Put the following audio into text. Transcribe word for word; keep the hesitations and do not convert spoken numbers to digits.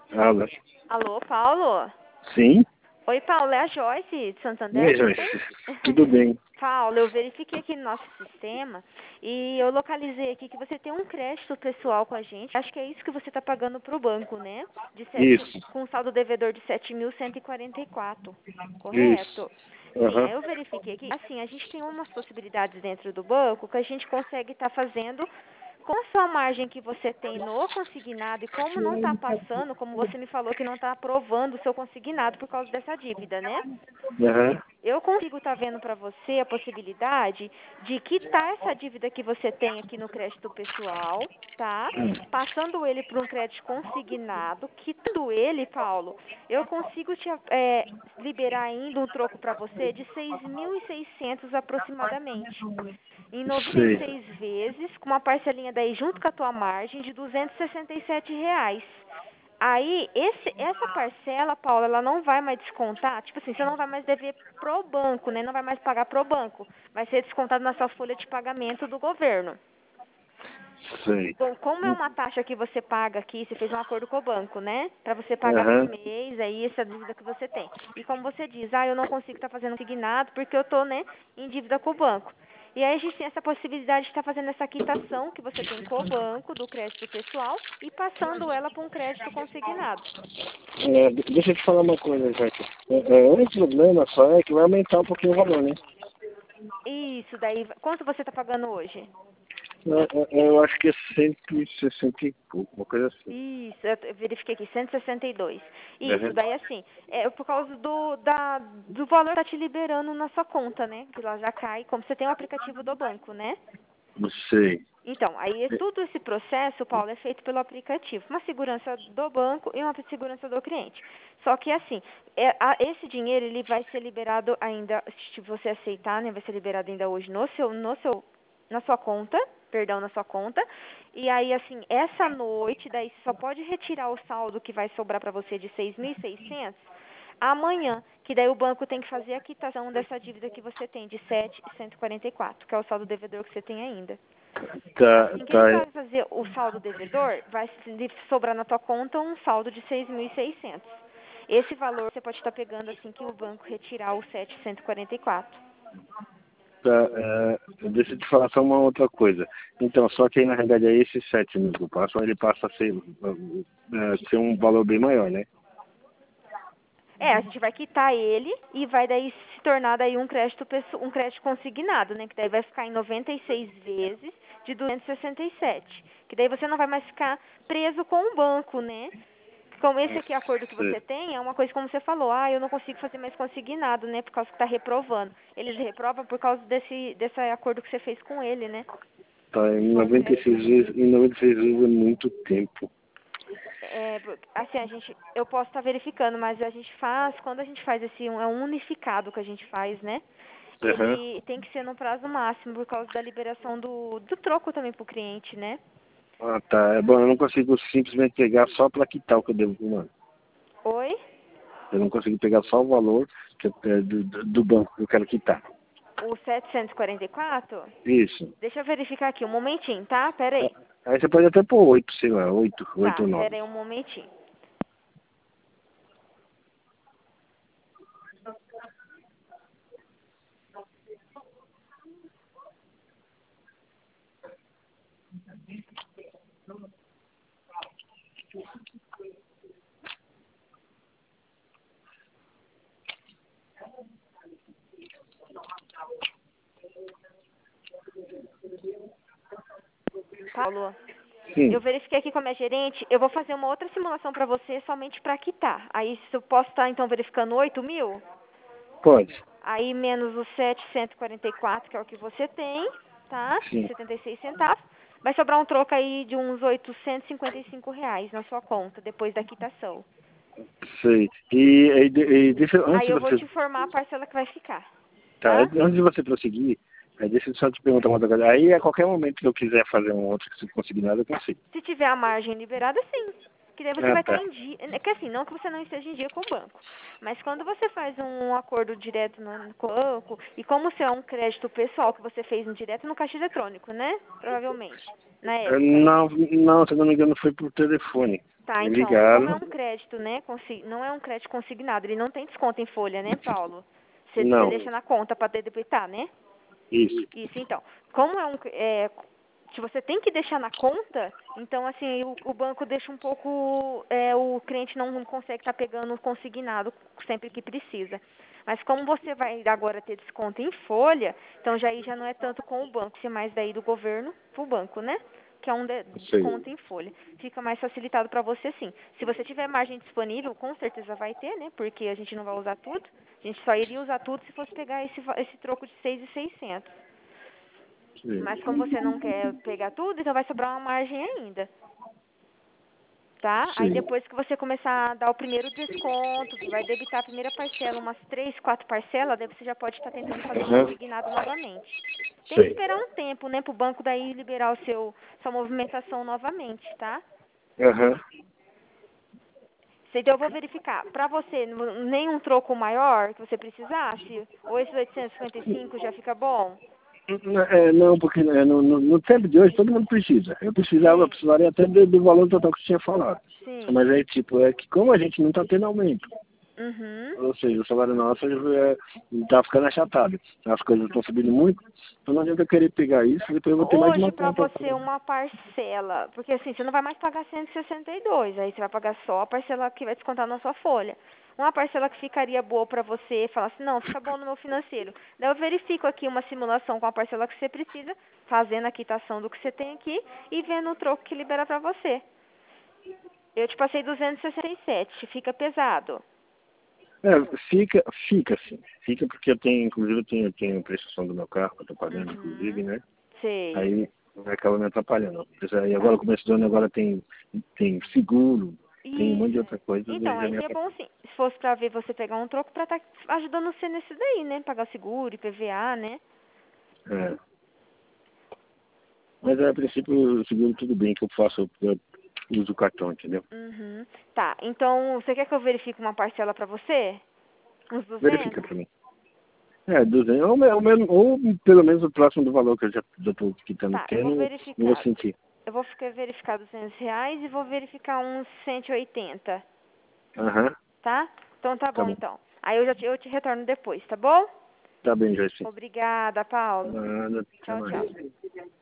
Alô? Alô, Paulo? Sim? Oi, Paulo, é a Joyce de Santander, Oi, tudo Joyce. bem? Tudo bem? Paulo, eu verifiquei aqui no nosso sistema e eu localizei aqui que você tem um crédito pessoal com a gente. Acho que é isso que você está pagando para o banco, né? De sete, Isso, com saldo devedor de sete mil cento e quarenta e quatro, isso. correto? Sim, Aham. aí eu verifiquei aqui. Assim, a gente tem umas possibilidades dentro do banco que a gente consegue estar fazendo com a sua margem que você tem no consignado e como não está passando, como você me falou que não está aprovando o seu consignado por causa dessa dívida, né? Aham. Eu consigo estar vendo para você a possibilidade de quitar essa dívida que você tem aqui no crédito pessoal, tá? Passando ele para um crédito consignado, quitando ele, Paulo, eu consigo te é, liberar ainda um troco para você de seis mil e seiscentos aproximadamente. Em noventa e Sei. seis vezes, com uma parcelinha daí junto com a tua margem de duzentos e sessenta e sete reais. Aí, esse, essa parcela, Paula, ela não vai mais descontar, tipo assim, você não vai mais dever pro banco, né? Não vai mais pagar pro banco. Vai ser descontado na sua folha de pagamento do governo. Sei. Bom, como é uma taxa que você paga aqui, você fez um acordo com o banco, né? Para você pagar por Aham. mês, aí essa dívida que você tem. E como você diz, ah, eu não consigo estar fazendo consignado porque eu tô, né, em dívida com o banco. E aí a gente tem essa possibilidade de estar fazendo essa quitação que você tem com o banco do crédito pessoal e passando ela para um crédito consignado. É, de- deixa eu te falar uma coisa, Joyce. É, é, o problema só é que vai aumentar um pouquinho o valor, né? Isso daí, quanto você está pagando hoje? É, é, eu acho que é cento e sessenta e pouco, uma coisa assim. Isso, eu eu verifiquei aqui, cento e sessenta e dois. Isso, Aham. daí assim, é por causa do, da, do valor que tá te liberando na sua conta, né? Que lá já cai, como você tem o aplicativo do banco, né? Não sei. Então, aí é todo esse processo, Paulo, é feito pelo aplicativo. Uma segurança do banco e uma segurança do cliente. Só que assim, é, a- esse dinheiro ele vai ser liberado ainda, se você aceitar, né? Vai ser liberado ainda hoje no seu, no seu, na sua conta, perdão, na sua conta. E aí, assim, essa noite, daí você só pode retirar o saldo que vai sobrar para você de seis mil e seiscentos amanhã, que daí o banco tem que fazer a quitação dessa dívida que você tem de sete mil cento e quarenta e quatro, que é o saldo devedor que você tem ainda. Tá, Assim que eles tá. vão fazer o saldo devedor, vai se- sobrar na tua conta um saldo de seis mil e seiscentos. Esse valor você pode estar pegando assim que o banco retirar o setecentos e quarenta e quatro. Tá, é, deixa eu te falar só uma outra coisa. Então, só que aí na realidade é esse sete mil que eu passo, ele passa a ser, é, ser um valor bem maior, né? É, a gente vai quitar ele e vai daí se tornar daí um crédito pesso- um crédito consignado, né? Que daí vai ficar em noventa e seis vezes de duzentos e sessenta e sete. Que daí você não vai mais ficar preso com o banco, né? Como esse aqui acordo que Sei. você tem, é uma coisa como você falou, ah, eu não consigo fazer mais consignado, né? Por causa que está reprovando. Eles reprovam por causa desse, desse acordo que você fez com ele, né? Tá, em Com o noventa e crédito. seis vezes, em noventa e seis vezes é muito tempo. É, assim, a gente, eu posso estar verificando, mas a gente faz, quando a gente faz esse, um- é um unificado que a gente faz, né? Aham. Ele tem que ser no prazo máximo por causa da liberação do, do troco também pro cliente, né? Ah, tá. É bom, eu não consigo simplesmente pegar só para quitar o que eu devo pro mano. Oi? Eu não consigo pegar só o valor que eu, é, do, do do banco que eu quero quitar. O setecentos e quarenta e quatro? Isso. Deixa eu verificar aqui um momentinho, tá? Pera aí. Aí você pode até pôr oito, sei lá, oito, oito Tá, ou pera nove. aí um momentinho. Paulo, Sim, eu verifiquei aqui com a minha gerente, eu vou fazer uma outra simulação para você somente para quitar. Aí se eu posso estar então verificando oito mil, pode. aí menos os setecentos e quarenta e quatro, que é o que você tem, tá? De Sim, setenta e seis centavos. Vai sobrar um troco aí de uns oitocentos e cinquenta e cinco reais na sua conta, depois da quitação. sei. E, e, e deixa, antes Aí de eu vou você, te informar a parcela que vai ficar, tá, tá? antes de você prosseguir, aí deixa eu só te perguntar uma outra coisa. Aí a qualquer momento que eu quiser fazer um outro que se conseguir nada, eu consigo. Se tiver a margem liberada, sim. Que daí você Ah, vai estar tá. em dia. É que assim, não que você não esteja em dia com o banco. Mas quando você faz um acordo direto no, com o banco, e como se é um crédito pessoal que você fez um direto no caixa eletrônico, né? Provavelmente. Na Eh, época. Não, não, se eu não me engano, foi por telefone. Tá, Me então, como é ligaram. um crédito crédito, né? Consi não é um crédito consignado, ele não tem desconto em folha, né, Paulo? Você, você Não, deixa na conta para debitar, né? isso. Isso, então. Como é um... É, se você tem que deixar na conta, então, assim, o, o banco deixa um pouco... É, o cliente não consegue estar pegando consignado sempre que precisa. Mas como você vai agora ter desconto em folha, então já aí já não é tanto com o banco, é mais daí do governo pro banco, né? Que é um de- Sei. desconto em folha. Fica mais facilitado para você, sim. Se você tiver margem disponível, com certeza vai ter, né? Porque a gente não vai usar tudo. A gente só iria usar tudo se fosse pegar esse, va- esse troco de seis mil e seiscentos. Sei. Mas como você não quer pegar tudo, então vai sobrar uma margem ainda. Tá? Aí Sei. depois que você começar a dar o primeiro desconto, vai debitar a primeira parcela, umas três, quatro parcelas, daí você já pode estar tentando fazer Aham. consignado novamente. Tem que Sei. esperar um tempo, né, pro banco daí liberar o seu, sua movimentação novamente, tá? Aham. Então eu vou verificar. Pra você, n- nenhum troco maior que você precisasse? Ou esse oitocentos e cinquenta e cinco já fica bom? É, não, porque é, no, no, no tempo de hoje todo mundo precisa. Eu precisava, eu Sim, precisaria até do, do valor total que você tinha falado. sim. Mas é tipo, é que como a gente não está tendo aumento, Uhum. ou seja, o salário nosso está ficando achatado. As coisas estão subindo muito, então não adianta eu querer pegar isso, depois eu vou ter mais Hoje, uma pra conta. você, uma parcela, porque assim, você não vai mais pagar cento e sessenta e dois, aí você vai pagar só a parcela que vai descontar na sua folha. Uma parcela que ficaria boa pra você, falar assim, não, fica bom no meu financeiro. Daí eu verifico aqui uma simulação com a parcela que você precisa, fazendo a quitação do que você tem aqui e vendo o troco que libera pra você. Eu te passei duzentos e sessenta e sete, fica pesado. É, fica, fica assim. Fica porque eu tenho, inclusive eu tenho, eu tenho prestação do meu carro, que eu tô pagando, inclusive, Uhum. né? Sei. Aí acaba me atrapalhando. E agora Tá. o começo do ano agora tem, tem seguro, tem um monte de Isso. outra coisa, e Então, já aí me seria bom atrapalha. sim, se fosse pra ver você pegar um troco pra estar ajudando você nesse daí, né? Pagar o seguro, I P V A, né? É. Mas a princípio o seguro tudo bem que eu faço, eu uso o cartão, entendeu? Uhum. Tá, então você quer que eu verifique uma parcela pra você? Uns Verifica duzentos? pra mim. É, duzentos, ou, me- ou, mesmo- ou pelo menos o próximo do valor que eu já estou quitando, Tá, que eu eu vou não, não vou verificar. sentir. Eu vou ficar verificar duzentos reais e vou verificar uns cento e oitenta, Aham, tá? Então tá tá bom bom. então. Aí eu já te, eu te retorno depois, tá bom? Tá bem, Joyce. Obrigada, Paulo. Nada, até Tchau, tchau. mais.